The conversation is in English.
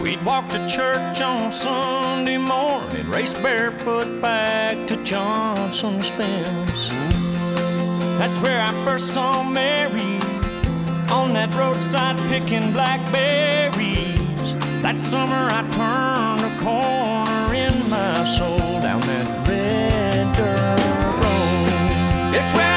We'd walk to church on Sunday morning, race barefoot back to Johnson's fence. That's where I first saw Mary, on that roadside picking blackberries. That summer I turned a corner in my soul down that red dirt road. It's where